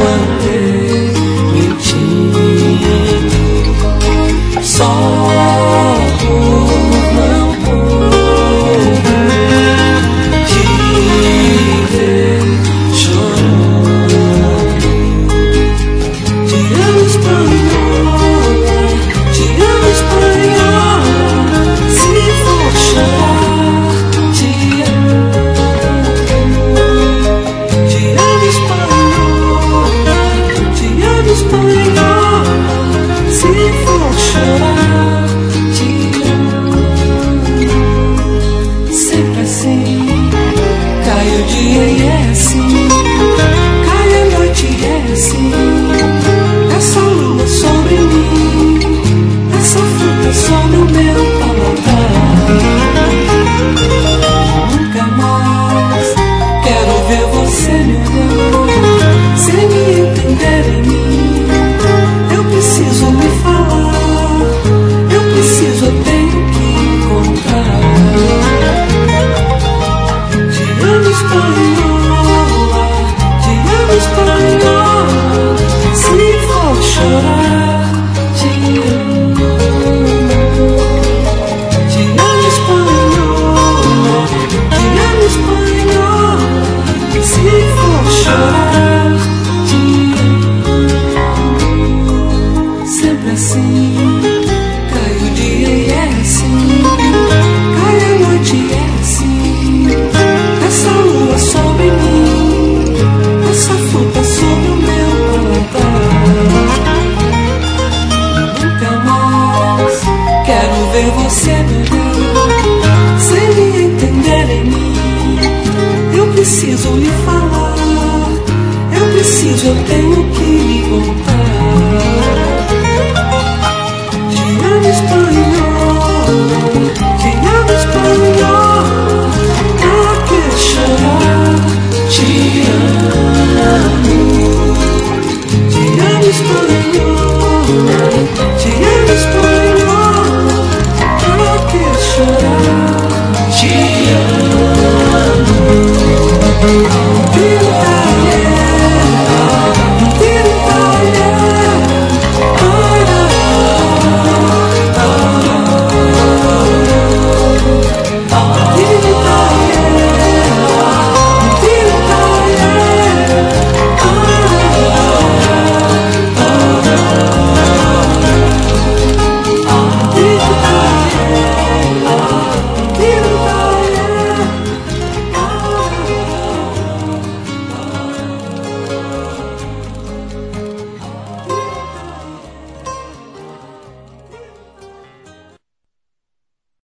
andei mentindo só por não poder te ver chorando. Te amo, espanhola, te amo, espanhola. Se for chorar, te amo. Te amo, espanhola, te amo, espanhola. Se for chorar, te amo. Sempre assim, cai o dia e é assim, cai a noite e é assim. Essa lua sobre mim, essa fruta sobre o meu paladar. Nunca mais quero ver você me olhar sem me entender em mim. Eu preciso me falar, eu preciso, eu tenho que contar. Te amo, espanhola, te amo, espanhola. Se for chorar, te amo. Te amo, espanhola, te amo, espanhola. Se for chorar, te amo. Sempre assim, cai o dia e é assim, cai a noite e é assim. Essa lua sobre mim, essa fruta sobre o meu paladar. Nunca mais quero ver você me olhar sem me entender em mim. Eu preciso lhe falar, eu preciso, eu tenho que lhe contar.